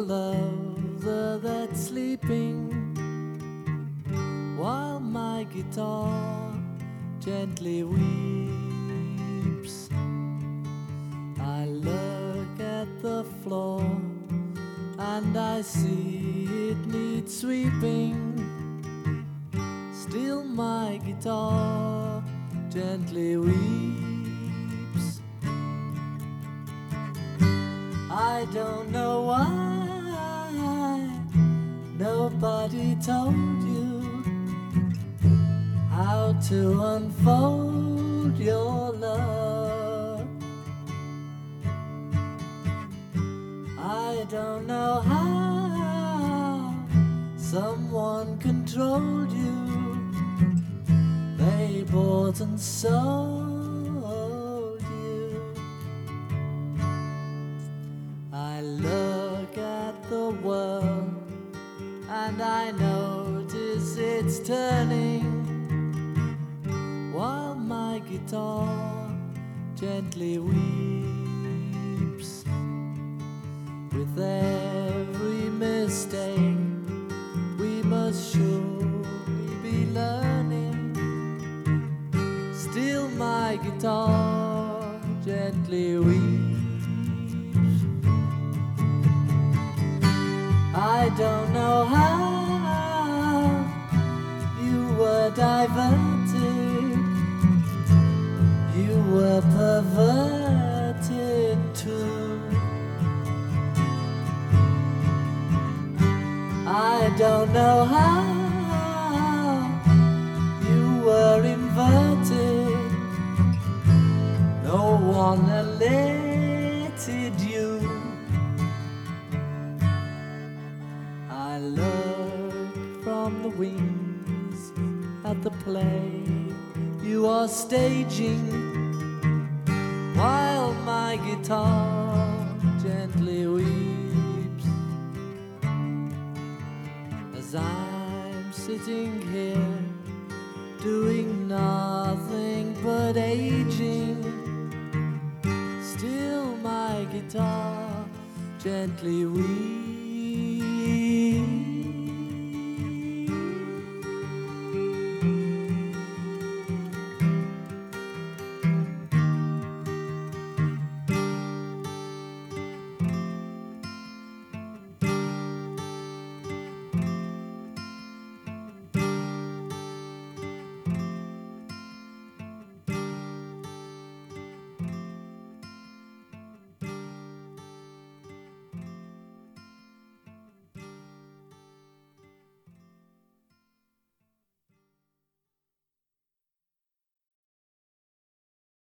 lover that's sleeping while my guitar gently weeps. I look at the floor and I see it needs sweeping. Still my guitar gently weeps. I don't know why nobody told you how to unfold your love. I don't know how someone controlled you. They bought and sold you. I look at the world and I notice it's turning while my guitar gently weeps. With every mistake we must surely be learning. Still my guitar gently weeps. I don't know how you were diverted, you were perverted too. I don't know how you were inverted, no one elated you. I look from the wings at the play you are staging while my guitar gently weeps. As I'm sitting here doing nothing but aging, still my guitar gently weeps.